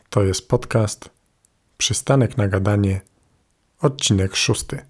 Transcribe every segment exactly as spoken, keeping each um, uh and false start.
To jest podcast Przystanek na gadanie, odcinek szósty.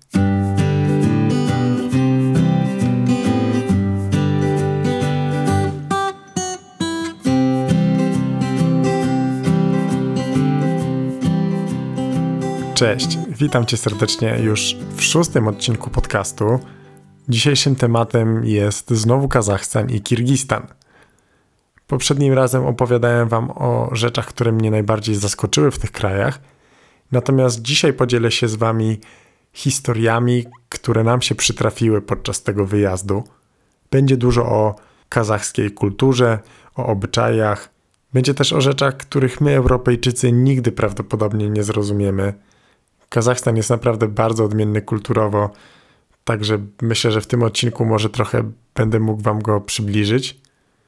Cześć, witam Cię serdecznie już w szóstym odcinku podcastu. Dzisiejszym tematem jest znowu Kazachstan i Kirgistan. Poprzednim razem opowiadałem Wam o rzeczach, które mnie najbardziej zaskoczyły w tych krajach. Natomiast dzisiaj podzielę się z Wami historiami, które nam się przytrafiły podczas tego wyjazdu. Będzie dużo o kazachskiej kulturze, o obyczajach. Będzie też o rzeczach, których my, Europejczycy, nigdy prawdopodobnie nie zrozumiemy. Kazachstan jest naprawdę bardzo odmienny kulturowo, także myślę, że w tym odcinku może trochę będę mógł Wam go przybliżyć.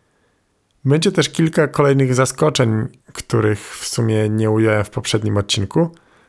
Będzie też kilka kolejnych zaskoczeń, których w sumie nie ująłem w poprzednim odcinku.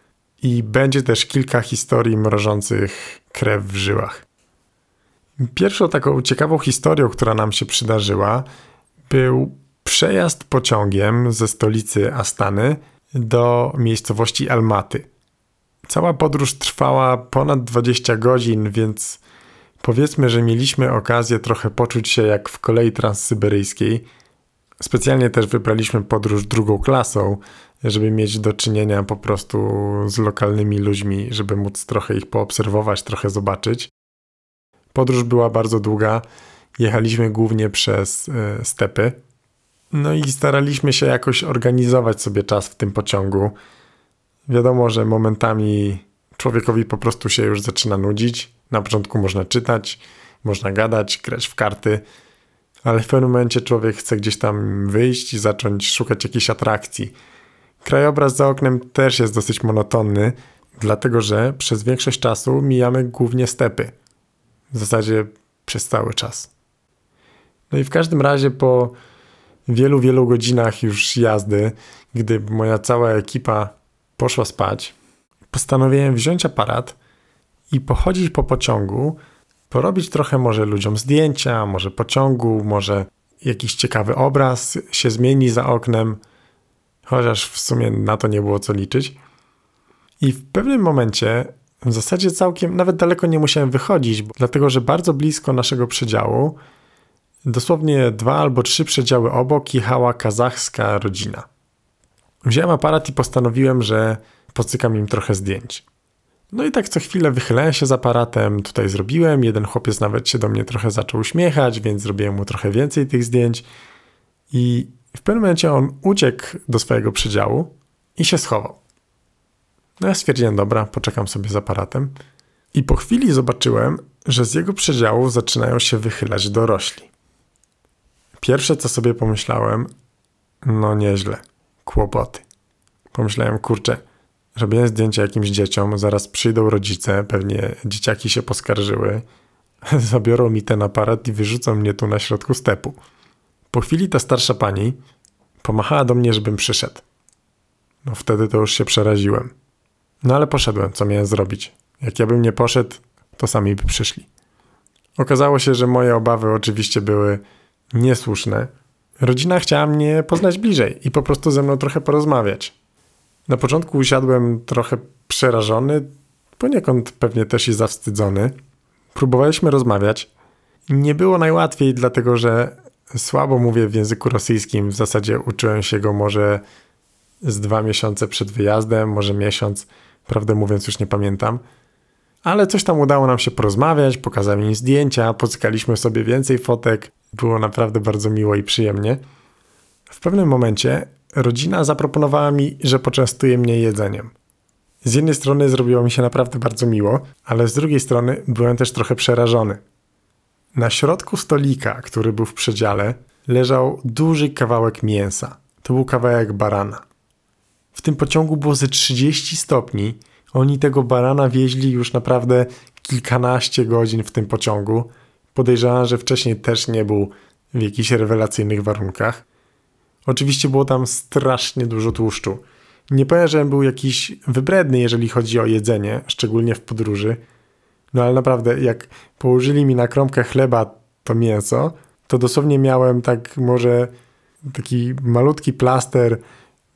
I będzie też kilka historii mrożących krew w żyłach. Pierwszą taką ciekawą historią, która nam się przydarzyła, był przejazd pociągiem ze stolicy Astany do miejscowości Almaty. Cała podróż trwała ponad dwadzieścia godzin, więc powiedzmy, że mieliśmy okazję trochę poczuć się jak w kolei transsyberyjskiej. Specjalnie też wybraliśmy podróż drugą klasą, żeby mieć do czynienia po prostu z lokalnymi ludźmi, żeby móc trochę ich poobserwować, trochę zobaczyć. Podróż była bardzo długa, jechaliśmy głównie przez y, stepy. No i staraliśmy się jakoś organizować sobie czas w tym pociągu. Wiadomo, że momentami człowiekowi po prostu się już zaczyna nudzić. Na początku można czytać, można gadać, grać w karty, ale w pewnym momencie człowiek chce gdzieś tam wyjść i zacząć szukać jakiejś atrakcji. Krajobraz za oknem też jest dosyć monotonny, dlatego że przez większość czasu mijamy głównie stepy. W zasadzie przez cały czas. No i w każdym razie po wielu, wielu godzinach już jazdy, gdy moja cała ekipa poszła spać, postanowiłem wziąć aparat i pochodzić po pociągu, porobić trochę może ludziom zdjęcia, może pociągu, może jakiś ciekawy obraz się zmieni za oknem, chociaż w sumie na to nie było co liczyć. I w pewnym momencie, w zasadzie całkiem, nawet daleko nie musiałem wychodzić, dlatego że bardzo blisko naszego przedziału, dosłownie dwa albo trzy przedziały obok, jechała kazachska rodzina. Wziąłem aparat i postanowiłem, że pocykam im trochę zdjęć. No i tak co chwilę wychylałem się z aparatem, tutaj zrobiłem, jeden chłopiec nawet się do mnie trochę zaczął uśmiechać, więc zrobiłem mu trochę więcej tych zdjęć i w pewnym momencie on uciekł do swojego przedziału i się schował. No ja stwierdziłem, dobra, poczekam sobie z aparatem i po chwili zobaczyłem, że z jego przedziału zaczynają się wychylać dorośli. Pierwsze co sobie pomyślałem, no nieźle, kłopoty. Pomyślałem, kurczę, robiłem zdjęcia jakimś dzieciom, zaraz przyjdą rodzice, pewnie dzieciaki się poskarżyły, zabiorą mi ten aparat i wyrzucą mnie tu na środku stepu. Po chwili ta starsza pani pomachała do mnie, żebym przyszedł. No wtedy to już się przeraziłem. No ale poszedłem, co miałem zrobić. Jak ja bym nie poszedł, to sami by przyszli. Okazało się, że moje obawy oczywiście były niesłuszne. Rodzina chciała mnie poznać bliżej i po prostu ze mną trochę porozmawiać. Na początku usiadłem trochę przerażony, poniekąd pewnie też i zawstydzony. Próbowaliśmy rozmawiać. Nie było najłatwiej, dlatego że słabo mówię w języku rosyjskim. W zasadzie uczyłem się go może z dwa miesiące przed wyjazdem, może miesiąc. Prawdę mówiąc już nie pamiętam. Ale coś tam udało nam się porozmawiać, pokazałem im zdjęcia, pocykaliśmy sobie więcej fotek. Było naprawdę bardzo miło i przyjemnie. W pewnym momencie rodzina zaproponowała mi, że poczęstuje mnie jedzeniem. Z jednej strony zrobiło mi się naprawdę bardzo miło, ale z drugiej strony byłem też trochę przerażony. Na środku stolika, który był w przedziale, leżał duży kawałek mięsa. To był kawałek barana. W tym pociągu było ze trzydzieści stopni. Oni tego barana wieźli już naprawdę kilkanaście godzin w tym pociągu. Podejrzewam, że wcześniej też nie był w jakichś rewelacyjnych warunkach. Oczywiście było tam strasznie dużo tłuszczu. Nie powiem, że był jakiś wybredny, jeżeli chodzi o jedzenie, szczególnie w podróży. No ale naprawdę, jak położyli mi na kromkę chleba to mięso, to dosłownie miałem tak może taki malutki plaster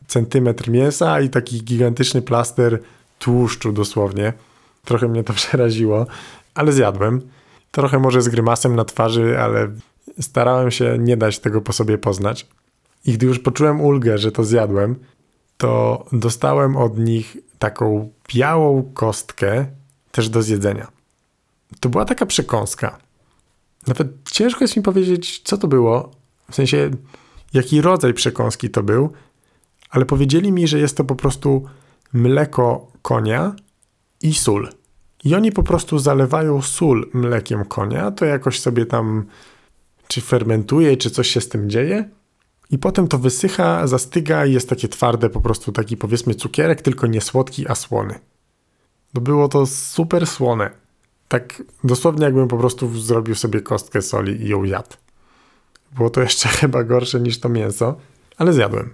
centymetr mięsa i taki gigantyczny plaster tłuszczu dosłownie. Trochę mnie to przeraziło, ale zjadłem. Trochę może z grymasem na twarzy, ale starałem się nie dać tego po sobie poznać. I gdy już poczułem ulgę, że to zjadłem, to dostałem od nich taką białą kostkę też do zjedzenia. To była taka przekąska. Nawet ciężko jest mi powiedzieć, co to było, w sensie jaki rodzaj przekąski to był, ale powiedzieli mi, że jest to po prostu mleko konia i sól. I oni po prostu zalewają sól mlekiem konia, to jakoś sobie tam czy fermentuje, czy coś się z tym dzieje. I potem to wysycha, zastyga i jest takie twarde, po prostu taki powiedzmy cukierek, tylko nie słodki, a słony. To było to super słone. Tak dosłownie jakbym po prostu zrobił sobie kostkę soli i ją jadł. Było to jeszcze chyba gorsze niż to mięso, ale zjadłem.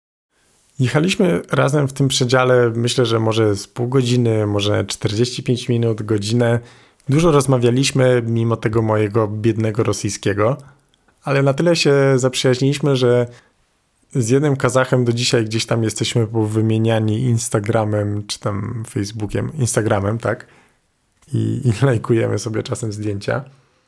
Jechaliśmy razem w tym przedziale, myślę, że może z pół godziny, może czterdzieści pięć minut, godzinę. Dużo rozmawialiśmy mimo tego mojego biednego rosyjskiego, ale na tyle się zaprzyjaźniliśmy, że z jednym Kazachem do dzisiaj gdzieś tam jesteśmy wymieniani Instagramem, czy tam Facebookiem, Instagramem, tak? I, i lajkujemy sobie czasem zdjęcia.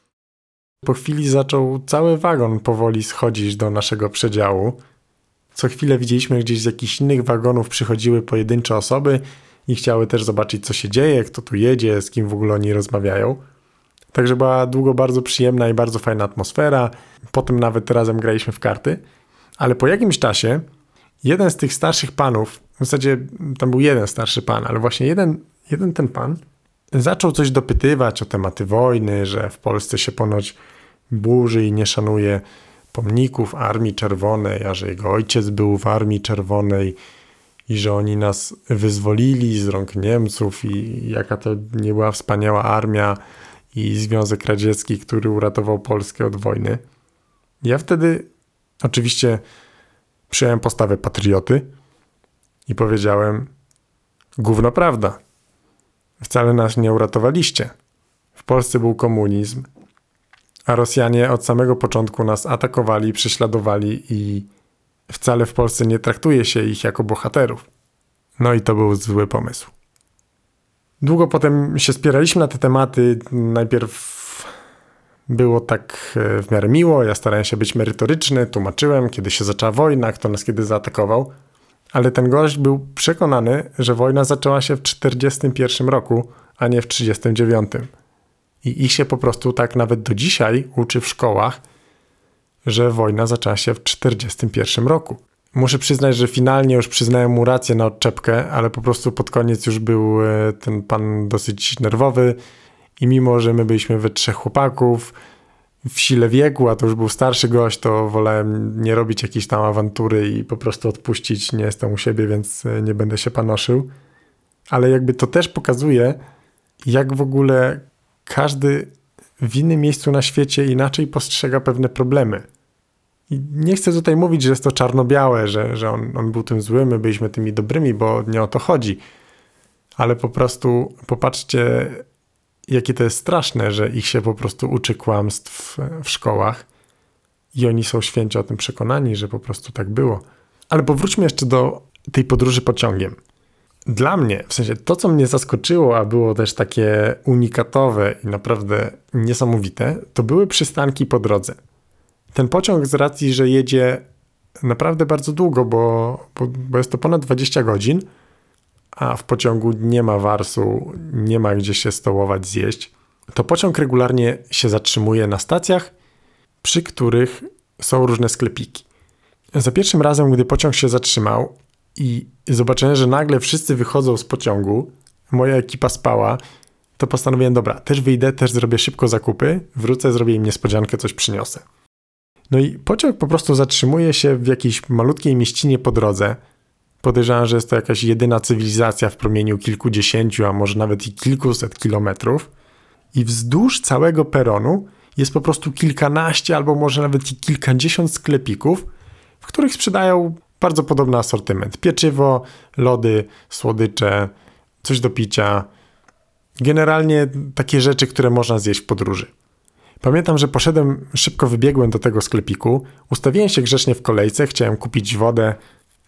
Po chwili zaczął cały wagon powoli schodzić do naszego przedziału. Co chwilę widzieliśmy gdzieś z jakichś innych wagonów przychodziły pojedyncze osoby i chciały też zobaczyć, co się dzieje, kto tu jedzie, z kim w ogóle oni rozmawiają. Także była długo bardzo przyjemna i bardzo fajna atmosfera. Potem nawet razem graliśmy w karty. Ale po jakimś czasie jeden z tych starszych panów, w zasadzie tam był jeden starszy pan, ale właśnie jeden, jeden ten pan zaczął coś dopytywać o tematy wojny, że w Polsce się ponoć burzy i nie szanuje pomników Armii Czerwonej, a że jego ojciec był w Armii Czerwonej i że oni nas wyzwolili z rąk Niemców i jaka to nie była wspaniała armia i Związek Radziecki, który uratował Polskę od wojny. Ja wtedy oczywiście przyjąłem postawę patrioty i powiedziałem: gówno prawda. Wcale nas nie uratowaliście. W Polsce był komunizm, a Rosjanie od samego początku nas atakowali, prześladowali i wcale w Polsce nie traktuje się ich jako bohaterów. No i to był zły pomysł. Długo potem się spieraliśmy na te tematy. Najpierw było tak w miarę miło, ja starałem się być merytoryczny, tłumaczyłem, kiedy się zaczęła wojna, kto nas kiedy zaatakował, ale ten gość był przekonany, że wojna zaczęła się w czterdziestym pierwszym roku, a nie w trzydziestym dziewiątym. I ich się po prostu tak nawet do dzisiaj uczy w szkołach, że wojna zaczęła się w czterdziestym pierwszym roku. Muszę przyznać, że finalnie już przyznałem mu rację na odczepkę, ale po prostu pod koniec już był ten pan dosyć nerwowy i mimo, że my byliśmy we trzech chłopaków w sile wieku, a to już był starszy gość, to wolałem nie robić jakiejś tam awantury i po prostu odpuścić. Nie jestem u siebie, więc nie będę się panoszył. Ale jakby to też pokazuje, jak w ogóle każdy w innym miejscu na świecie inaczej postrzega pewne problemy. I nie chcę tutaj mówić, że jest to czarno-białe, że, że on, on był tym złym, my byliśmy tymi dobrymi, bo nie o to chodzi. Ale po prostu popatrzcie, jakie to jest straszne, że ich się po prostu uczy kłamstw w szkołach i oni są święcie o tym przekonani, że po prostu tak było. Ale powróćmy jeszcze do tej podróży pociągiem. Dla mnie, w sensie to, co mnie zaskoczyło, a było też takie unikatowe i naprawdę niesamowite, to były przystanki po drodze. Ten pociąg z racji, że jedzie naprawdę bardzo długo, bo, bo, bo jest to ponad dwadzieścia godzin, a w pociągu nie ma warsu, nie ma gdzie się stołować, zjeść, to pociąg regularnie się zatrzymuje na stacjach, przy których są różne sklepiki. Za pierwszym razem, gdy pociąg się zatrzymał i zobaczyłem, że nagle wszyscy wychodzą z pociągu, moja ekipa spała, to postanowiłem, dobra, też wyjdę, też zrobię szybko zakupy, wrócę, zrobię im niespodziankę, coś przyniosę. No i pociąg po prostu zatrzymuje się w jakiejś malutkiej mieścinie po drodze. Podejrzewam, że jest to jakaś jedyna cywilizacja w promieniu kilkudziesięciu, a może nawet i kilkuset kilometrów. I wzdłuż całego peronu jest po prostu kilkanaście albo może nawet i kilkadziesiąt sklepików, w których sprzedają bardzo podobny asortyment. Pieczywo, lody, słodycze, coś do picia. Generalnie takie rzeczy, które można zjeść w podróży. Pamiętam, że poszedłem, szybko wybiegłem do tego sklepiku, ustawiłem się grzecznie w kolejce, chciałem kupić wodę,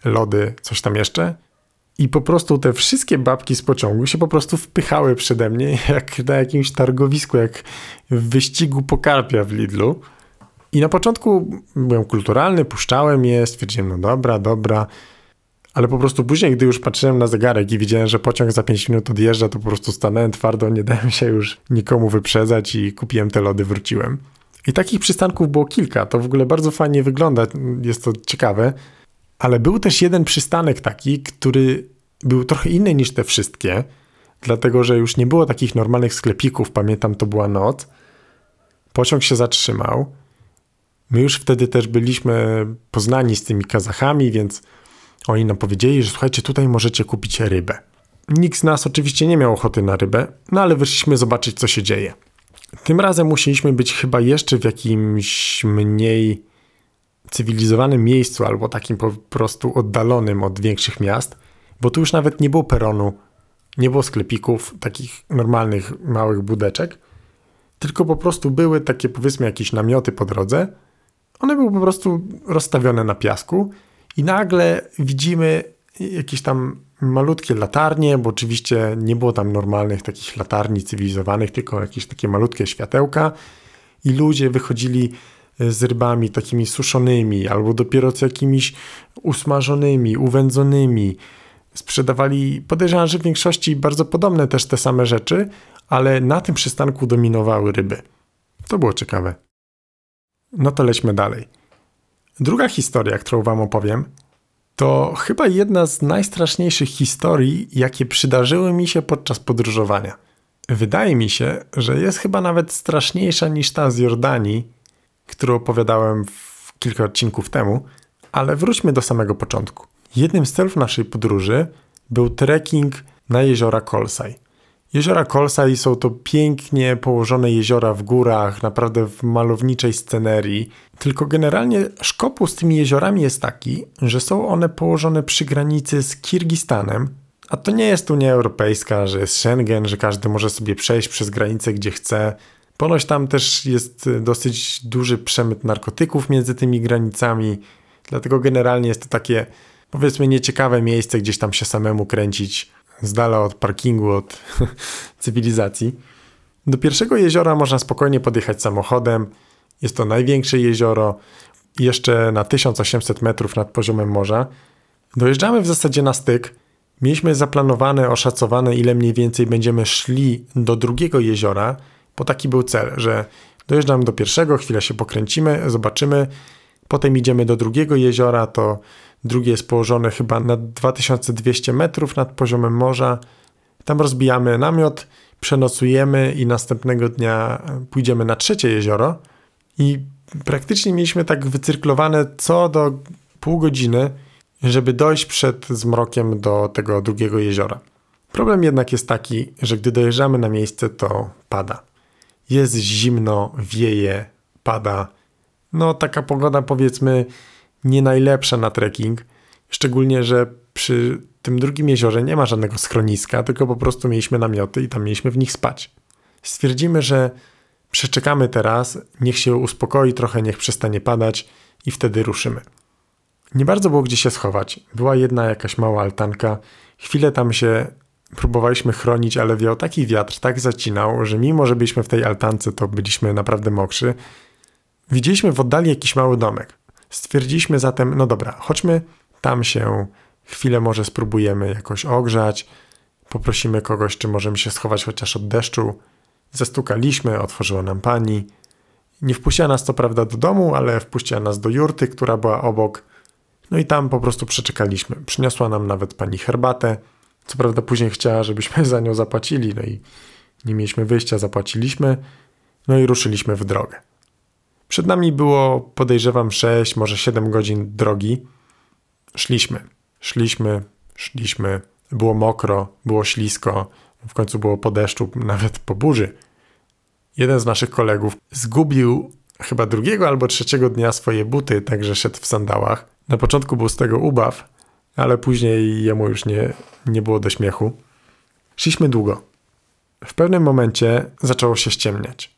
lody, coś tam jeszcze. I po prostu te wszystkie babki z pociągu się po prostu wpychały przede mnie, jak na jakimś targowisku, jak w wyścigu po karpia w Lidlu. I na początku byłem kulturalny, puszczałem je, stwierdziłem, no dobra, dobra. Ale po prostu później, gdy już patrzyłem na zegarek i widziałem, że pociąg za pięć minut odjeżdża, to po prostu stanąłem twardo, nie dałem się już nikomu wyprzedzać i kupiłem te lody, wróciłem. I takich przystanków było kilka, to w ogóle bardzo fajnie wygląda, jest to ciekawe. Ale był też jeden przystanek taki, który był trochę inny niż te wszystkie, dlatego że już nie było takich normalnych sklepików, pamiętam, to była noc. Pociąg się zatrzymał. My już wtedy też byliśmy poznani z tymi Kazachami, więc oni nam powiedzieli, że słuchajcie, tutaj możecie kupić rybę. Nikt z nas oczywiście nie miał ochoty na rybę, no ale wyszliśmy zobaczyć, co się dzieje. Tym razem musieliśmy być chyba jeszcze w jakimś mniej cywilizowanym miejscu albo takim po prostu oddalonym od większych miast, bo tu już nawet nie było peronu, nie było sklepików, takich normalnych małych budeczek, tylko po prostu były takie, powiedzmy, jakieś namioty po drodze. One były po prostu rozstawione na piasku i nagle widzimy jakieś tam malutkie latarnie, bo oczywiście nie było tam normalnych takich latarni cywilizowanych, tylko jakieś takie malutkie światełka i ludzie wychodzili z rybami takimi suszonymi albo dopiero z jakimiś usmażonymi, uwędzonymi. Sprzedawali, podejrzewam, że w większości bardzo podobne też te same rzeczy, ale na tym przystanku dominowały ryby. To było ciekawe. No to lećmy dalej. Druga historia, którą wam opowiem, to chyba jedna z najstraszniejszych historii, jakie przydarzyły mi się podczas podróżowania. Wydaje mi się, że jest chyba nawet straszniejsza niż ta z Jordanii, którą opowiadałem w kilka odcinków temu, ale wróćmy do samego początku. Jednym z celów naszej podróży był trekking na jeziora Kolsaj. Jeziora Kolsaj są to pięknie położone jeziora w górach, naprawdę w malowniczej scenerii. Tylko generalnie szkopuł z tymi jeziorami jest taki, że są one położone przy granicy z Kirgistanem, a to nie jest Unia Europejska, że jest Schengen, że każdy może sobie przejść przez granicę gdzie chce. Ponoć tam też jest dosyć duży przemyt narkotyków między tymi granicami, dlatego generalnie jest to takie, powiedzmy, nieciekawe miejsce, gdzieś tam się samemu kręcić z dala od parkingu, od cywilizacji. Do pierwszego jeziora można spokojnie podjechać samochodem. Jest to największe jezioro, jeszcze na tysiąc osiemset metrów nad poziomem morza. Dojeżdżamy w zasadzie na styk. Mieliśmy zaplanowane, oszacowane, ile mniej więcej będziemy szli do drugiego jeziora, bo taki był cel, że dojeżdżamy do pierwszego, chwilę się pokręcimy, zobaczymy, potem idziemy do drugiego jeziora, to drugie jest położone chyba na dwa tysiące dwieście metrów nad poziomem morza. Tam rozbijamy namiot, przenocujemy i następnego dnia pójdziemy na trzecie jezioro. I praktycznie mieliśmy tak wycyrklowane co do pół godziny, żeby dojść przed zmrokiem do tego drugiego jeziora. Problem jednak jest taki, że gdy dojeżdżamy na miejsce, to pada. Jest zimno, wieje, pada. No taka pogoda, powiedzmy, nie najlepsza na trekking, szczególnie, że przy tym drugim jeziorze nie ma żadnego schroniska, tylko po prostu mieliśmy namioty i tam mieliśmy w nich spać. Stwierdzimy, że przeczekamy teraz, niech się uspokoi trochę, niech przestanie padać i wtedy ruszymy. Nie bardzo było gdzie się schować. Była jedna jakaś mała altanka. Chwilę tam się próbowaliśmy chronić, ale wiał taki wiatr, tak zacinał, że mimo, że byliśmy w tej altance, to byliśmy naprawdę mokrzy. Widzieliśmy w oddali jakiś mały domek. Stwierdziliśmy zatem, no dobra, chodźmy tam się, chwilę może spróbujemy jakoś ogrzać, poprosimy kogoś, czy możemy się schować chociaż od deszczu. Zastukaliśmy, otworzyła nam pani. Nie wpuściła nas co prawda do domu, ale wpuściła nas do jurty, która była obok. No i tam po prostu przeczekaliśmy. Przyniosła nam nawet pani herbatę. Co prawda później chciała, żebyśmy za nią zapłacili, no i nie mieliśmy wyjścia, zapłaciliśmy. No i ruszyliśmy w drogę. Przed nami było, podejrzewam, sześć, może siedem godzin drogi. Szliśmy, szliśmy, szliśmy. Było mokro, było ślisko. W końcu było po deszczu, nawet po burzy. Jeden z naszych kolegów zgubił chyba drugiego albo trzeciego dnia swoje buty, także szedł w sandałach. Na początku był z tego ubaw, ale później jemu już nie, nie było do śmiechu. Szliśmy długo. W pewnym momencie zaczęło się ściemniać.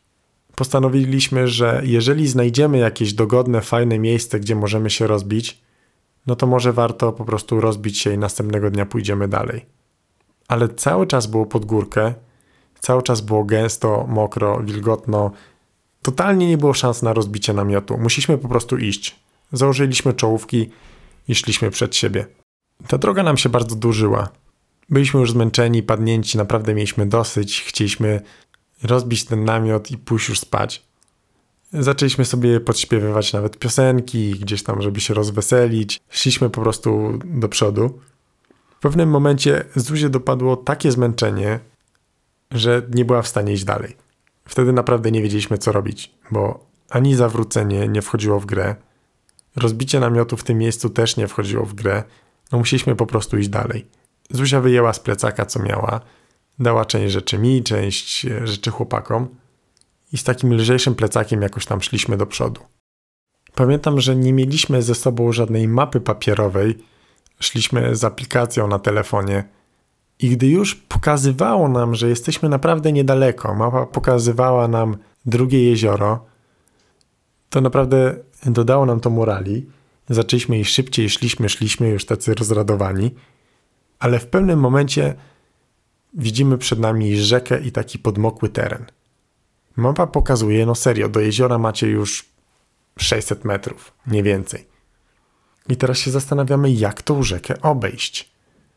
Postanowiliśmy, że jeżeli znajdziemy jakieś dogodne, fajne miejsce, gdzie możemy się rozbić, no to może warto po prostu rozbić się i następnego dnia pójdziemy dalej. Ale cały czas było pod górkę, cały czas było gęsto, mokro, wilgotno. Totalnie nie było szans na rozbicie namiotu. Musieliśmy po prostu iść. Założyliśmy czołówki i szliśmy przed siebie. Ta droga nam się bardzo dłużyła. Byliśmy już zmęczeni, padnięci, naprawdę mieliśmy dosyć. Chcieliśmy rozbić ten namiot i pójść już spać. Zaczęliśmy sobie podśpiewywać nawet piosenki, gdzieś tam, żeby się rozweselić. Szliśmy po prostu do przodu. W pewnym momencie Zuzię dopadło takie zmęczenie, że nie była w stanie iść dalej. Wtedy naprawdę nie wiedzieliśmy, co robić, bo ani zawrócenie nie wchodziło w grę, rozbicie namiotu w tym miejscu też nie wchodziło w grę, no musieliśmy po prostu iść dalej. Zuzia wyjęła z plecaka, co miała, dała część rzeczy mi, część rzeczy chłopakom i z takim lżejszym plecakiem jakoś tam szliśmy do przodu. Pamiętam, że nie mieliśmy ze sobą żadnej mapy papierowej, szliśmy z aplikacją na telefonie i gdy już pokazywało nam, że jesteśmy naprawdę niedaleko, mapa pokazywała nam drugie jezioro, to naprawdę dodało nam to morali. Zaczęliśmy iść szybciej, szliśmy, szliśmy już tacy rozradowani, ale w pewnym momencie widzimy przed nami rzekę i taki podmokły teren. Mapa pokazuje, no serio, do jeziora macie już sześćset metrów, nie więcej. I teraz się zastanawiamy, jak tą rzekę obejść.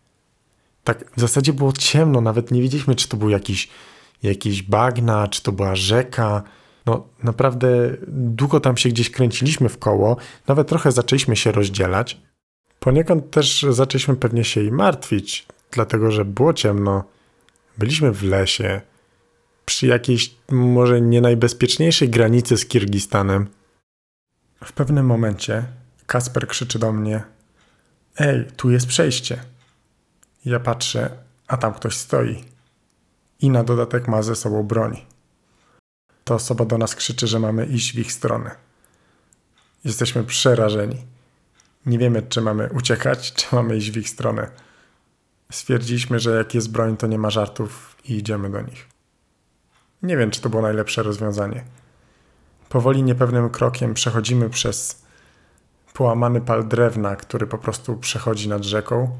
Tak w zasadzie było ciemno, nawet nie wiedzieliśmy, czy to był jakiś, jakiś bagna, czy to była rzeka. No naprawdę długo tam się gdzieś kręciliśmy w koło, nawet trochę zaczęliśmy się rozdzielać. Poniekąd też zaczęliśmy pewnie się i martwić, dlatego że było ciemno, byliśmy w lesie, przy jakiejś może nie najbezpieczniejszej granicy z Kirgistanem. W pewnym momencie Kasper krzyczy do mnie: ej, tu jest przejście. Ja patrzę, a tam ktoś stoi. I na dodatek ma ze sobą broń. Ta osoba do nas krzyczy, że mamy iść w ich stronę. Jesteśmy przerażeni. Nie wiemy, czy mamy uciekać, czy mamy iść w ich stronę. Stwierdziliśmy, że jak jest broń, to nie ma żartów i idziemy do nich. Nie wiem, czy to było najlepsze rozwiązanie. Powoli, niepewnym krokiem przechodzimy przez połamany pal drewna, który po prostu przechodzi nad rzeką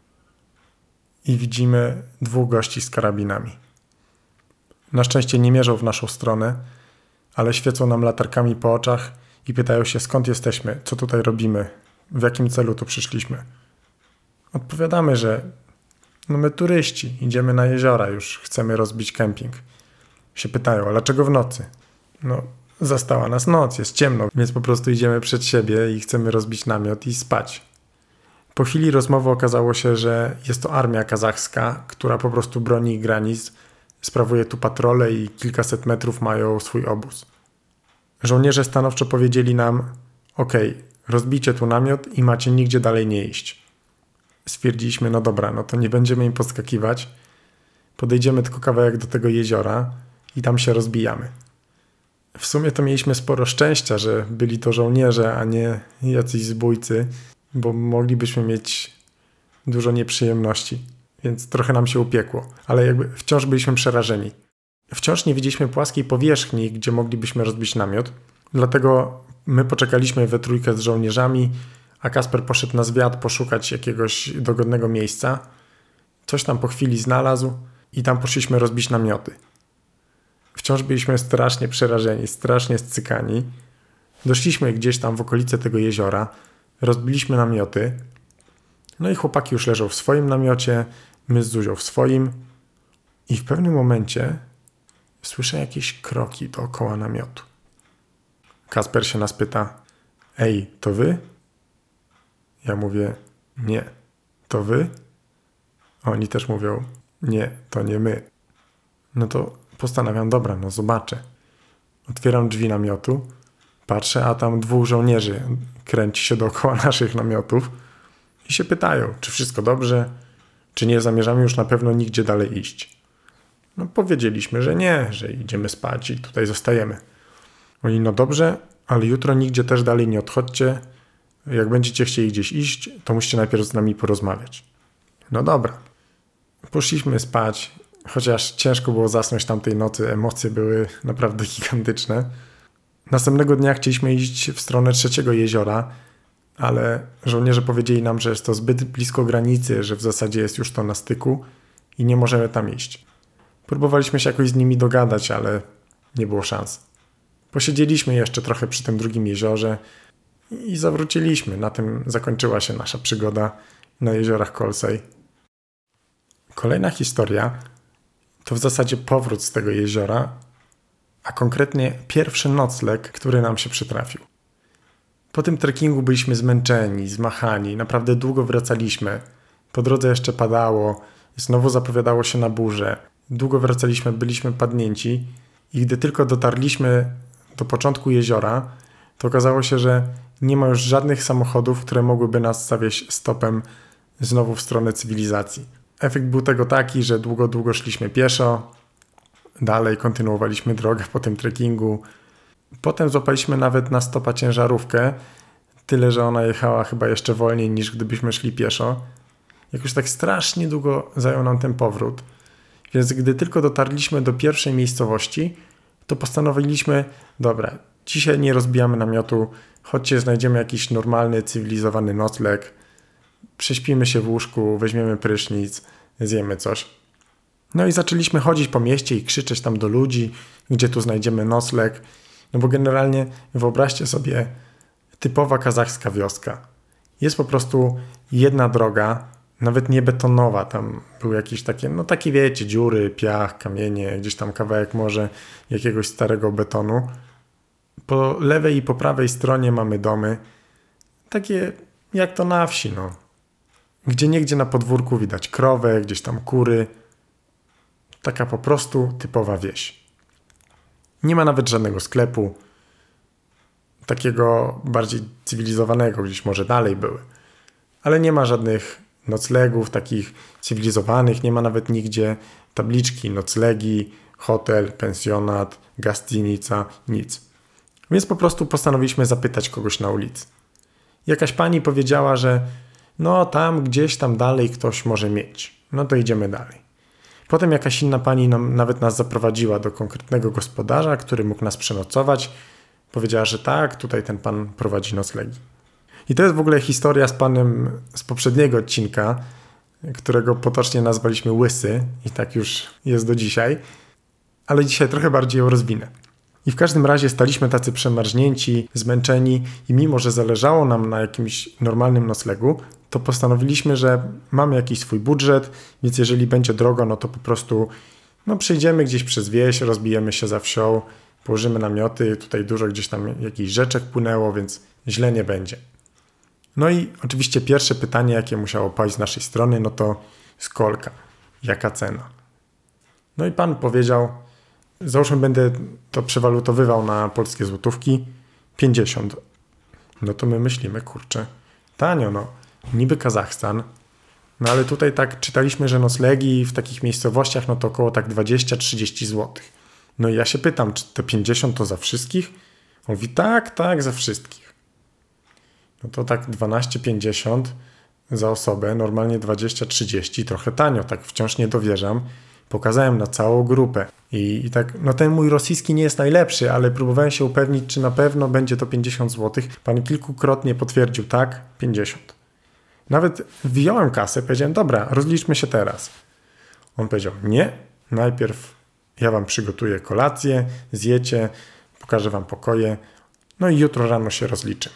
i widzimy dwóch gości z karabinami. Na szczęście nie mierzą w naszą stronę, ale świecą nam latarkami po oczach i pytają się, skąd jesteśmy, co tutaj robimy, w jakim celu tu przyszliśmy. Odpowiadamy, że no my turyści, idziemy na jeziora już, chcemy rozbić kemping. Się pytają, a dlaczego w nocy? No, zastała nas noc, jest ciemno, więc po prostu idziemy przed siebie i chcemy rozbić namiot i spać. Po chwili rozmowy okazało się, że jest to armia kazachska, która po prostu broni granic, sprawuje tu patrole i kilkaset metrów mają swój obóz. Żołnierze stanowczo powiedzieli nam: okej, rozbijcie tu namiot i macie nigdzie dalej nie iść. Stwierdziliśmy, no dobra, no to nie będziemy im podskakiwać, podejdziemy tylko kawałek do tego jeziora i tam się rozbijamy. W sumie to mieliśmy sporo szczęścia, że byli to żołnierze, a nie jacyś zbójcy, bo moglibyśmy mieć dużo nieprzyjemności, więc trochę nam się upiekło, ale jakby wciąż byliśmy przerażeni. Wciąż nie widzieliśmy płaskiej powierzchni, gdzie moglibyśmy rozbić namiot, dlatego my poczekaliśmy we trójkę z żołnierzami, a Kasper poszedł na zwiat poszukać jakiegoś dogodnego miejsca. Coś tam po chwili znalazł i tam poszliśmy rozbić namioty. Wciąż byliśmy strasznie przerażeni, strasznie scykani. Doszliśmy gdzieś tam w okolice tego jeziora, rozbiliśmy namioty, no i chłopaki już leżą w swoim namiocie, my z Zuzią w swoim i w pewnym momencie słyszę jakieś kroki dookoła namiotu. Kasper się nas pyta: ej, to wy? Ja mówię: nie. To wy? A oni też mówią: nie, to nie my. No to postanawiam, dobra, no zobaczę. Otwieram drzwi namiotu, patrzę, a tam dwóch żołnierzy kręci się dookoła naszych namiotów i się pytają, czy wszystko dobrze, czy nie zamierzamy już na pewno nigdzie dalej iść. No powiedzieliśmy, że nie, że idziemy spać i tutaj zostajemy. Oni: no dobrze, ale jutro nigdzie też dalej nie odchodźcie. Jak będziecie chcieli gdzieś iść, to musicie najpierw z nami porozmawiać. No dobra. Poszliśmy spać, chociaż ciężko było zasnąć tamtej nocy, emocje były naprawdę gigantyczne. Następnego dnia chcieliśmy iść w stronę trzeciego jeziora, ale żołnierze powiedzieli nam, że jest to zbyt blisko granicy, że w zasadzie jest już to na styku i nie możemy tam iść. Próbowaliśmy się jakoś z nimi dogadać, ale nie było szans. Posiedzieliśmy jeszcze trochę przy tym drugim jeziorze i zawróciliśmy. Na tym zakończyła się nasza przygoda na jeziorach Kolsej. Kolejna historia to w zasadzie powrót z tego jeziora, a konkretnie pierwszy nocleg, który nam się przytrafił. Po tym trekkingu byliśmy zmęczeni, zmachani, naprawdę długo wracaliśmy. Po drodze jeszcze padało, znowu zapowiadało się na burzę. Długo wracaliśmy, byliśmy padnięci i gdy tylko dotarliśmy do początku jeziora, to okazało się, że nie ma już żadnych samochodów, które mogłyby nas zawieźć stopem znowu w stronę cywilizacji. Efekt był tego taki, że długo, długo szliśmy pieszo, dalej kontynuowaliśmy drogę po tym trekkingu. Potem złapaliśmy nawet na stopa ciężarówkę, tyle, że ona jechała chyba jeszcze wolniej niż gdybyśmy szli pieszo. Jakoś tak strasznie długo zajął nam ten powrót. Więc gdy tylko dotarliśmy do pierwszej miejscowości, to postanowiliśmy, dobra, dzisiaj nie rozbijamy namiotu, chodźcie znajdziemy jakiś normalny, cywilizowany nocleg, prześpimy się w łóżku, weźmiemy prysznic, zjemy coś. No i zaczęliśmy chodzić po mieście i krzyczeć tam do ludzi, gdzie tu znajdziemy nocleg. No bo generalnie wyobraźcie sobie typowa kazachska wioska. Jest po prostu jedna droga, nawet nie betonowa, tam były jakieś takie, no takie wiecie, dziury, piach, kamienie, gdzieś tam kawałek może jakiegoś starego betonu. Po lewej i po prawej stronie mamy domy, takie jak to na wsi, no. Gdzie niegdzie na podwórku widać krowę, gdzieś tam kury. Taka po prostu typowa wieś. Nie ma nawet żadnego sklepu, takiego bardziej cywilizowanego, gdzieś może dalej były. Ale nie ma żadnych noclegów takich cywilizowanych, nie ma nawet nigdzie tabliczki, noclegi, hotel, pensjonat, gastinica, nic. Więc po prostu postanowiliśmy zapytać kogoś na ulicy. Jakaś pani powiedziała, że no tam gdzieś tam dalej ktoś może mieć. No to idziemy dalej. Potem jakaś inna pani nam, nawet nas zaprowadziła do konkretnego gospodarza, który mógł nas przenocować. Powiedziała, że tak, tutaj ten pan prowadzi noclegi. I to jest w ogóle historia z panem z poprzedniego odcinka, którego potocznie nazwaliśmy Łysy i tak już jest do dzisiaj. Ale dzisiaj trochę bardziej ją rozwinę. I w każdym razie staliśmy tacy przemarznięci, zmęczeni i mimo, że zależało nam na jakimś normalnym noclegu, to postanowiliśmy, że mamy jakiś swój budżet, więc jeżeli będzie drogo, no to po prostu no, przejdziemy gdzieś przez wieś, rozbijemy się za wsią, położymy namioty, tutaj dużo gdzieś tam jakichś rzeczek płynęło, więc źle nie będzie. No i oczywiście pierwsze pytanie, jakie musiało paść z naszej strony, no to skolka, jaka cena? No i pan powiedział, załóżmy będę to przewalutowywał na polskie złotówki, pięćdziesiąt. No to my myślimy, kurczę, tanio, no. Niby Kazachstan, no ale tutaj tak czytaliśmy, że noclegi w takich miejscowościach no to około tak dwadzieścia trzydzieści złotych. No i ja się pytam, czy te pięćdziesiąt to za wszystkich? On mówi, tak, tak, za wszystkich. No to tak dwanaście pięćdziesiąt za osobę, normalnie dwadzieścia trzydzieści, trochę tanio, tak wciąż nie dowierzam. Pokazałem na całą grupę i, i tak, no ten mój rosyjski nie jest najlepszy, ale próbowałem się upewnić, czy na pewno będzie to pięćdziesiąt złotych. Pan kilkukrotnie potwierdził, tak, pięćdziesiąt. Nawet wyjąłem kasę, powiedziałem, dobra, rozliczmy się teraz. On powiedział, nie, najpierw ja wam przygotuję kolację, zjecie, pokażę wam pokoje, no i jutro rano się rozliczymy.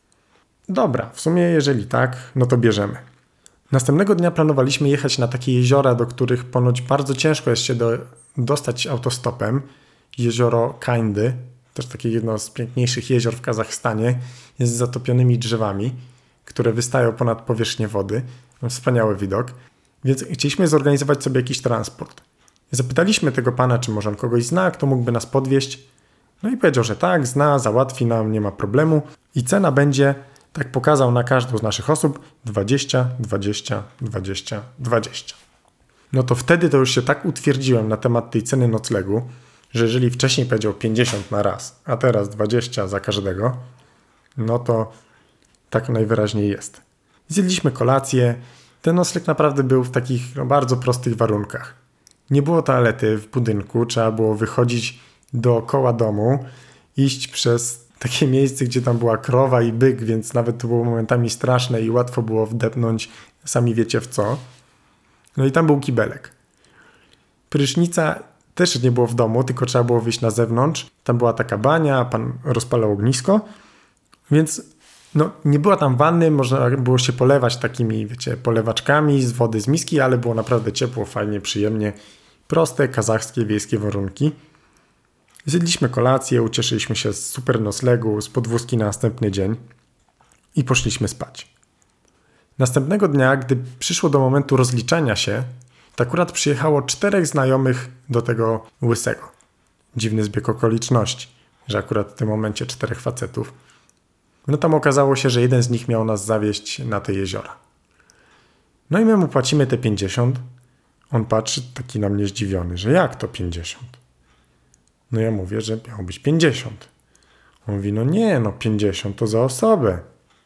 Dobra, w sumie jeżeli tak, no to bierzemy. Następnego dnia planowaliśmy jechać na takie jeziora, do których ponoć bardzo ciężko jest się do, dostać autostopem. Jezioro Kaindy, też takie jedno z piękniejszych jezior w Kazachstanie, jest z zatopionymi drzewami, które wystają ponad powierzchnię wody. Wspaniały widok. Więc chcieliśmy zorganizować sobie jakiś transport. Zapytaliśmy tego pana, czy może on kogoś zna, kto mógłby nas podwieźć. No i powiedział, że tak, zna, załatwi nam, nie ma problemu. I cena będzie, tak pokazał na każdą z naszych osób, dwadzieścia, dwadzieścia, dwadzieścia, dwadzieścia. No to wtedy to już się tak utwierdziłem na temat tej ceny noclegu, że jeżeli wcześniej powiedział pięćdziesiąt na raz, a teraz dwadzieścia za każdego, no to tak najwyraźniej jest. Zjedliśmy kolację. Ten nocleg naprawdę był w takich no, bardzo prostych warunkach. Nie było toalety w budynku, trzeba było wychodzić dookoła domu, iść przez takie miejsce, gdzie tam była krowa i byk, więc nawet to było momentami straszne i łatwo było wdepnąć, sami wiecie w co. No i tam był kibelek. Prysznica też nie było w domu, tylko trzeba było wyjść na zewnątrz. Tam była taka bania, pan rozpalał ognisko, więc no, nie była tam wanny, można było się polewać takimi, wiecie, polewaczkami z wody z miski, ale było naprawdę ciepło, fajnie, przyjemnie. Proste, kazachskie, wiejskie warunki. Zjedliśmy kolację, ucieszyliśmy się z super noclegu, z podwózki na następny dzień i poszliśmy spać. Następnego dnia, gdy przyszło do momentu rozliczania się, to akurat przyjechało czterech znajomych do tego łysego. Dziwny zbieg okoliczności, że akurat w tym momencie czterech facetów. No tam okazało się, że jeden z nich miał nas zawieźć na te jeziora. No i my mu płacimy te pięćdziesiąt. On patrzy taki na mnie zdziwiony, że jak to pięćdziesiąt? No ja mówię, że miało być pięćdziesiąt. On mówi, no nie, no pięćdziesiąt to za osobę.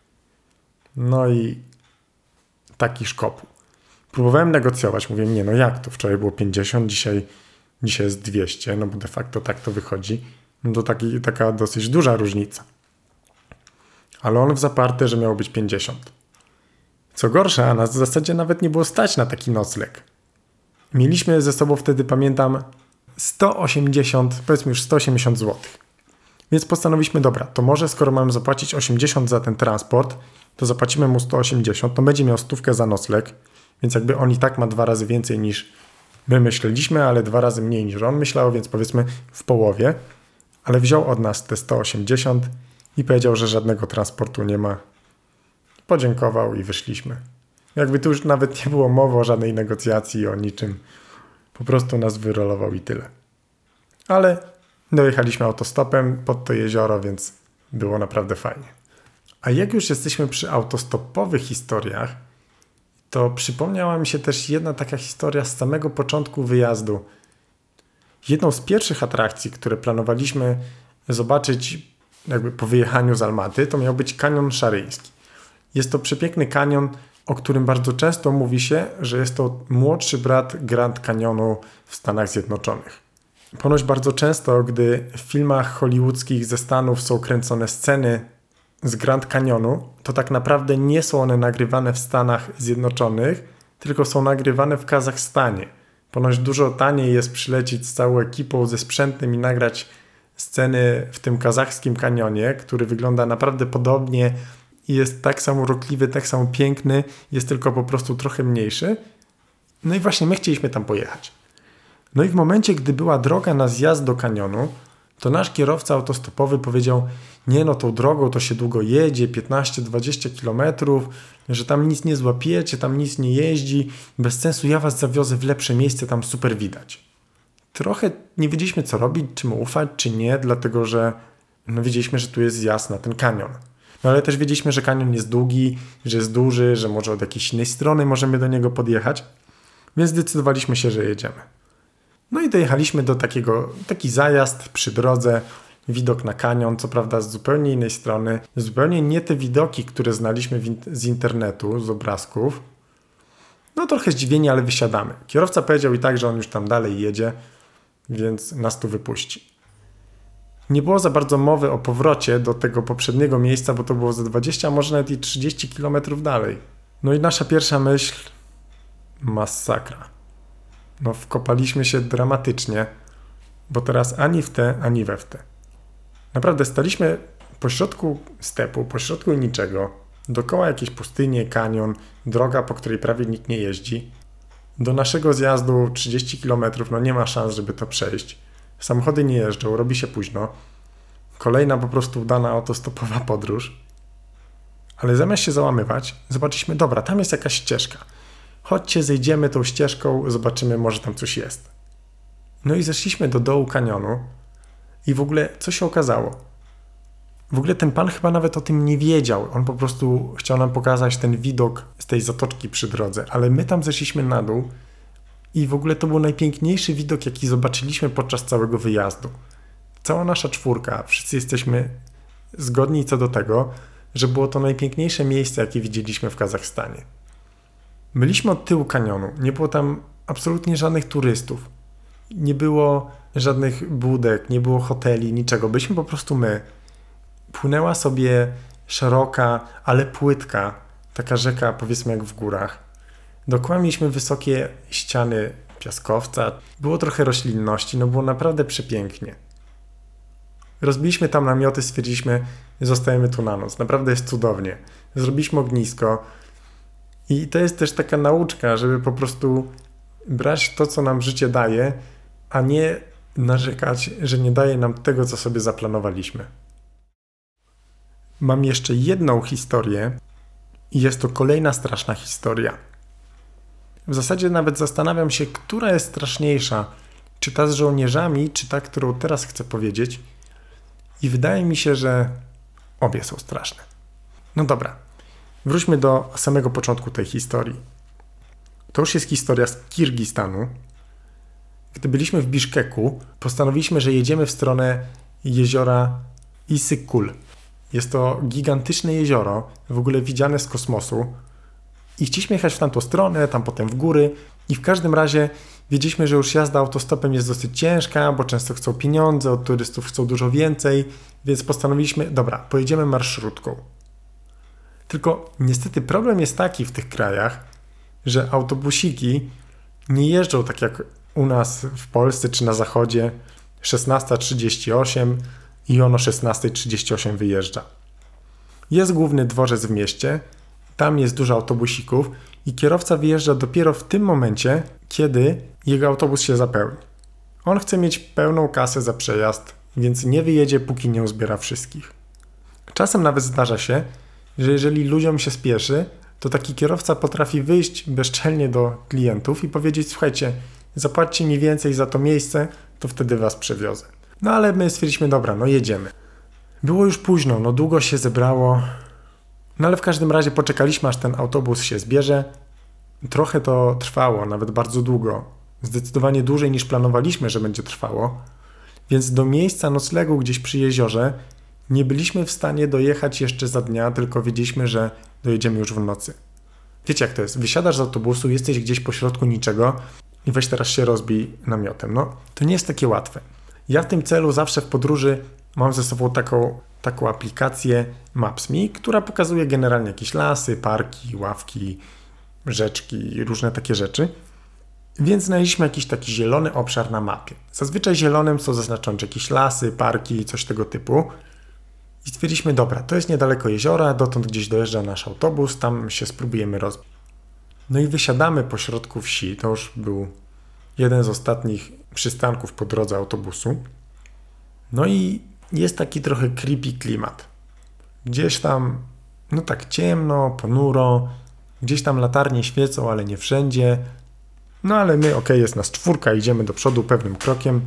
No i taki szkopuł. Próbowałem negocjować, mówię, nie, no jak to? Wczoraj było pięćdziesiąt, dzisiaj, dzisiaj jest dwieście, no bo de facto tak to wychodzi. No to taki, taka dosyć duża różnica. Ale on w zaparte, że miało być pięćdziesiąt. Co gorsza, a nas w zasadzie nawet nie było stać na taki nocleg. Mieliśmy ze sobą wtedy, pamiętam, sto osiemdziesiąt, powiedzmy już sto osiemdziesiąt złotych. Więc postanowiliśmy, dobra, to może skoro mamy zapłacić osiemdziesiąt za ten transport, to zapłacimy mu sto osiemdziesiąt, to będzie miał stówkę za nocleg, więc jakby on i tak ma dwa razy więcej niż my myśleliśmy, ale dwa razy mniej niż on myślał, więc powiedzmy w połowie. Ale wziął od nas te sto osiemdziesiąt i powiedział, że żadnego transportu nie ma. Podziękował i wyszliśmy. Jakby tu już nawet nie było mowy o żadnej negocjacji, o niczym. Po prostu nas wyrolował i tyle. Ale dojechaliśmy autostopem pod to jezioro, więc było naprawdę fajnie. A jak już jesteśmy przy autostopowych historiach, to przypomniała mi się też jedna taka historia z samego początku wyjazdu. Jedną z pierwszych atrakcji, które planowaliśmy zobaczyć jakby po wyjechaniu z Almaty, to miał być kanion szaryjski. Jest to przepiękny kanion, o którym bardzo często mówi się, że jest to młodszy brat Grand Canyonu w Stanach Zjednoczonych. Ponoć bardzo często, gdy w filmach hollywoodzkich ze Stanów są kręcone sceny z Grand Canyonu, to tak naprawdę nie są one nagrywane w Stanach Zjednoczonych, tylko są nagrywane w Kazachstanie. Ponoć dużo taniej jest przylecieć z całą ekipą, ze sprzętem i nagrać sceny w tym kazachskim kanionie, który wygląda naprawdę podobnie i jest tak samo urokliwy, tak samo piękny, jest tylko po prostu trochę mniejszy. No i właśnie my chcieliśmy tam pojechać. No i w momencie, gdy była droga na zjazd do kanionu, to nasz kierowca autostopowy powiedział, nie no, tą drogą to się długo jedzie, piętnaście dwadzieścia kilometrów, że tam nic nie złapiecie, tam nic nie jeździ, bez sensu, ja was zawiozę w lepsze miejsce, tam super widać. Trochę nie wiedzieliśmy, co robić, czy mu ufać, czy nie, dlatego że no, wiedzieliśmy, że tu jest zjazd na ten kanion. No ale też wiedzieliśmy, że kanion jest długi, że jest duży, że może od jakiejś innej strony możemy do niego podjechać, więc zdecydowaliśmy się, że jedziemy. No i dojechaliśmy do takiego, taki zajazd przy drodze, widok na kanion, co prawda z zupełnie innej strony, zupełnie nie te widoki, które znaliśmy in- z internetu, z obrazków. No trochę zdziwieni, ale wysiadamy. Kierowca powiedział i tak, że on już tam dalej jedzie, więc nas tu wypuści. Nie było za bardzo mowy o powrocie do tego poprzedniego miejsca, bo to było za dwadzieścia, a może nawet i trzydzieści kilometrów dalej. No i nasza pierwsza myśl, masakra. No wkopaliśmy się dramatycznie, bo teraz ani w te, ani we w te. Naprawdę staliśmy pośrodku stepu, pośrodku niczego, dookoła jakieś pustynie, kanion, droga, po której prawie nikt nie jeździ. Do naszego zjazdu trzydzieści kilometrów, no nie ma szans, żeby to przejść. Samochody nie jeżdżą, robi się późno. Kolejna po prostu udana autostopowa podróż. Ale zamiast się załamywać, zobaczyliśmy, dobra, tam jest jakaś ścieżka. Chodźcie, zejdziemy tą ścieżką, zobaczymy, może tam coś jest. No i zeszliśmy do dołu kanionu i w ogóle co się okazało? W ogóle ten pan chyba nawet o tym nie wiedział. On po prostu chciał nam pokazać ten widok z tej zatoczki przy drodze, ale my tam zeszliśmy na dół i w ogóle to był najpiękniejszy widok, jaki zobaczyliśmy podczas całego wyjazdu. Cała nasza czwórka, wszyscy jesteśmy zgodni co do tego, że było to najpiękniejsze miejsce, jakie widzieliśmy w Kazachstanie. Byliśmy od tyłu kanionu, nie było tam absolutnie żadnych turystów, nie było żadnych budek, nie było hoteli, niczego, byliśmy po prostu my. płynęła sobie szeroka, ale płytka, taka rzeka, powiedzmy jak w górach. Dookoła mieliśmy wysokie ściany piaskowca, było trochę roślinności, no było naprawdę przepięknie. Rozbiliśmy tam namioty, stwierdziliśmy, zostajemy tu na noc, naprawdę jest cudownie. Zrobiliśmy ognisko i to jest też taka nauczka, żeby po prostu brać to, co nam życie daje, a nie narzekać, że nie daje nam tego, co sobie zaplanowaliśmy. Mam jeszcze jedną historię i jest to kolejna straszna historia. W zasadzie nawet zastanawiam się, która jest straszniejsza, czy ta z żołnierzami, czy ta, którą teraz chcę powiedzieć. I wydaje mi się, że obie są straszne. No dobra, wróćmy do samego początku tej historii. To już jest historia z Kirgistanu. Gdy byliśmy w Biszkeku, postanowiliśmy, że jedziemy w stronę jeziora Issyk-Kul. Jest to gigantyczne jezioro, w ogóle widziane z kosmosu. I chcieliśmy jechać w tamtą stronę, tam potem w góry. I w każdym razie wiedzieliśmy, że już jazda autostopem jest dosyć ciężka, bo często chcą pieniądze, od turystów chcą dużo więcej, więc postanowiliśmy, dobra, pojedziemy marszrutką. Tylko niestety problem jest taki w tych krajach, że autobusiki nie jeżdżą tak jak u nas w Polsce czy na zachodzie szesnasta trzydzieści osiem i on o szesnasta trzydzieści osiem wyjeżdża. Jest główny dworzec w mieście, tam jest dużo autobusików i kierowca wyjeżdża dopiero w tym momencie, kiedy jego autobus się zapełni. On chce mieć pełną kasę za przejazd, więc nie wyjedzie, póki nie uzbiera wszystkich. Czasem nawet zdarza się, że jeżeli ludziom się spieszy, to taki kierowca potrafi wyjść bezczelnie do klientów i powiedzieć: słuchajcie, zapłaćcie mi więcej za to miejsce, to wtedy was przewiozę. No ale my stwierdziliśmy, dobra, no jedziemy. Było już późno, no długo się zebrało, no ale w każdym razie poczekaliśmy, aż ten autobus się zbierze. Trochę to trwało, nawet bardzo długo. Zdecydowanie dłużej niż planowaliśmy, że będzie trwało. Więc do miejsca noclegu gdzieś przy jeziorze nie byliśmy w stanie dojechać jeszcze za dnia, tylko wiedzieliśmy, że dojedziemy już w nocy. Wiecie jak to jest? Wysiadasz z autobusu, jesteś gdzieś pośrodku niczego i weź teraz się rozbij namiotem. No, to nie jest takie łatwe. Ja w tym celu zawsze w podróży mam ze sobą taką, taką aplikację Maps.me, która pokazuje generalnie jakieś lasy, parki, ławki, rzeczki i różne takie rzeczy. Więc znaleźliśmy jakiś taki zielony obszar na mapie. Zazwyczaj zielonym są zaznaczone jakieś lasy, parki, coś tego typu. I stwierdziliśmy, dobra, to jest niedaleko jeziora, dotąd gdzieś dojeżdża nasz autobus, tam się spróbujemy rozbić. No i wysiadamy po środku wsi, to już był jeden z ostatnich przystanków po drodze autobusu. No i jest taki trochę creepy klimat. Gdzieś tam, no tak ciemno, ponuro, gdzieś tam latarnie świecą, ale nie wszędzie. No ale my, okej, okay, jest nas czwórka, idziemy do przodu pewnym krokiem.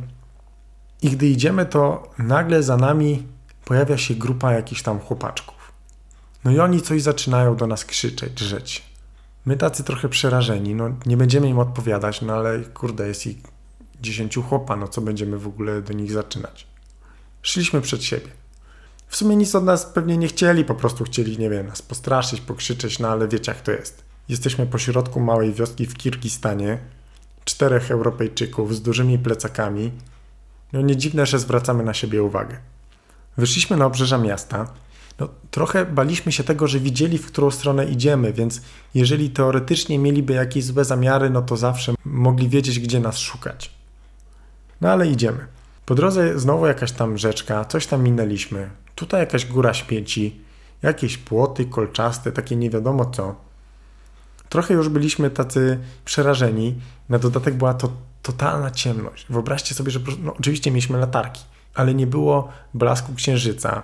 I gdy idziemy, to nagle za nami pojawia się grupa jakichś tam chłopaczków. No i oni coś zaczynają do nas krzyczeć, drzeć. My tacy trochę przerażeni, no nie będziemy im odpowiadać, no ale kurde, jest ich dziesięciu chłopa, no co będziemy w ogóle do nich zaczynać. Szliśmy przed siebie. W sumie nic od nas pewnie nie chcieli, po prostu chcieli, nie wiem, nas postraszyć, pokrzyczeć, no ale wiecie jak to jest. Jesteśmy pośrodku małej wioski w Kirgistanie, czterech Europejczyków z dużymi plecakami. No nie dziwne, że zwracamy na siebie uwagę. Wyszliśmy na obrzeża miasta. No, trochę baliśmy się tego, że widzieli, w którą stronę idziemy, więc jeżeli teoretycznie mieliby jakieś złe zamiary, no to zawsze mogli wiedzieć, gdzie nas szukać. No ale idziemy. Po drodze znowu jakaś tam rzeczka, coś tam minęliśmy. Tutaj jakaś góra śmieci, jakieś płoty kolczaste, takie nie wiadomo co. Trochę już byliśmy tacy przerażeni. Na dodatek była to totalna ciemność. Wyobraźcie sobie, że no, oczywiście mieliśmy latarki, ale nie było blasku księżyca.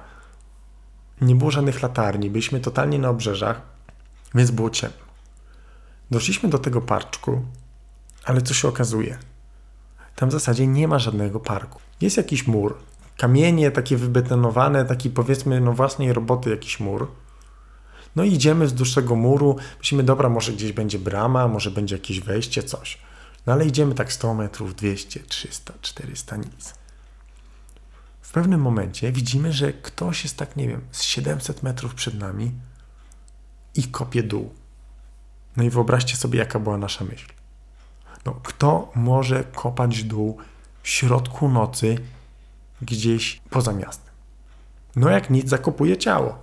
Nie było żadnych latarni. Byliśmy totalnie na obrzeżach, więc było ciemno. Doszliśmy do tego parczku, ale co się okazuje? Tam w zasadzie nie ma żadnego parku. Jest jakiś mur. Kamienie takie wybetonowane, taki powiedzmy no własnej roboty jakiś mur. No i idziemy wzdłuż tego muru. Myślimy, dobra, może gdzieś będzie brama, może będzie jakieś wejście, coś. No ale idziemy tak sto metrów, dwieście, trzysta, czterysta, nic. W pewnym momencie widzimy, że ktoś jest tak, nie wiem, z siedemset metrów przed nami i kopie dół. No i wyobraźcie sobie, jaka była nasza myśl. No, kto może kopać dół w środku nocy gdzieś poza miastem? No jak nic, zakopuje ciało.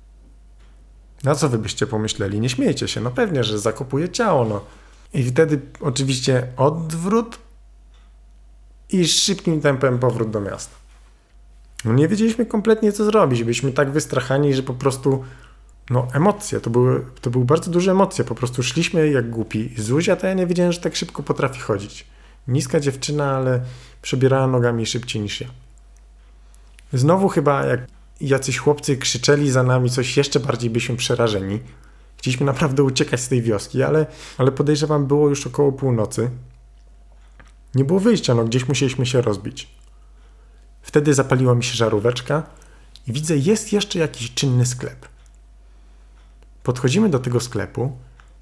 Na co wy byście pomyśleli? Nie śmiejcie się, no pewnie, że zakopuje ciało, no. I wtedy oczywiście odwrót i szybkim tempem powrót do miasta. No nie wiedzieliśmy kompletnie, co zrobić. Byliśmy tak wystrachani, że po prostu, no emocje, to były, to były bardzo duże emocje. Po prostu szliśmy jak głupi. Zuzia to ja nie wiedziałem, że tak szybko potrafi chodzić. Niska dziewczyna, ale przebierała nogami szybciej niż ja. Znowu chyba jak jacyś chłopcy krzyczeli za nami coś, jeszcze bardziej byliśmy przerażeni. Chcieliśmy naprawdę uciekać z tej wioski, ale, ale podejrzewam, było już około północy. Nie było wyjścia, no gdzieś musieliśmy się rozbić. Wtedy zapaliła mi się żaróweczka i widzę, jest jeszcze jakiś czynny sklep. Podchodzimy do tego sklepu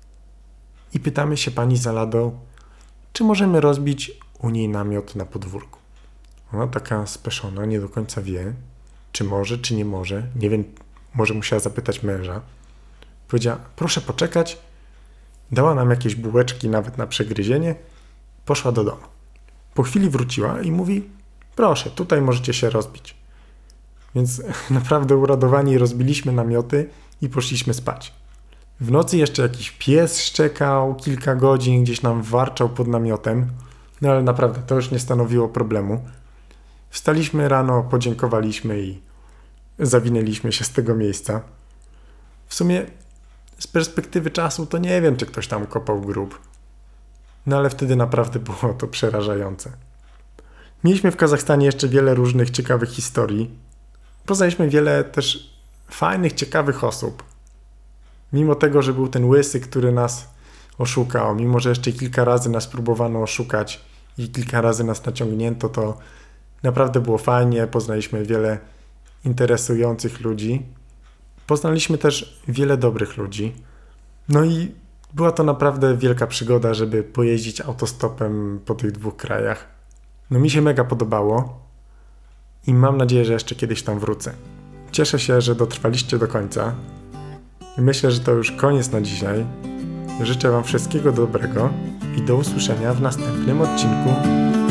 i pytamy się pani za ladą, czy możemy rozbić u niej namiot na podwórku. Ona taka speszona, nie do końca wie, czy może, czy nie może. Nie wiem, może musiała zapytać męża. Powiedziała, proszę poczekać. Dała nam jakieś bułeczki nawet na przegryzienie. Poszła do domu. Po chwili wróciła i mówi, proszę, tutaj możecie się rozbić. Więc naprawdę uradowani rozbiliśmy namioty i poszliśmy spać. W nocy jeszcze jakiś pies szczekał kilka godzin, gdzieś nam warczał pod namiotem. No ale naprawdę to już nie stanowiło problemu. Wstaliśmy rano, podziękowaliśmy i zawinęliśmy się z tego miejsca. W sumie z perspektywy czasu to nie wiem, czy ktoś tam kopał grób. No ale wtedy naprawdę było to przerażające. Mieliśmy w Kazachstanie jeszcze wiele różnych ciekawych historii. Poznaliśmy wiele też fajnych, ciekawych osób. Mimo tego, że był ten łysy, który nas oszukał, mimo że jeszcze kilka razy nas próbowano oszukać i kilka razy nas naciągnięto, to naprawdę było fajnie. Poznaliśmy wiele interesujących ludzi. Poznaliśmy też wiele dobrych ludzi. No i była to naprawdę wielka przygoda, żeby pojeździć autostopem po tych dwóch krajach. No mi się mega podobało i mam nadzieję, że jeszcze kiedyś tam wrócę. Cieszę się, że dotrwaliście do końca i myślę, że to już koniec na dzisiaj. Życzę wam wszystkiego dobrego i do usłyszenia w następnym odcinku.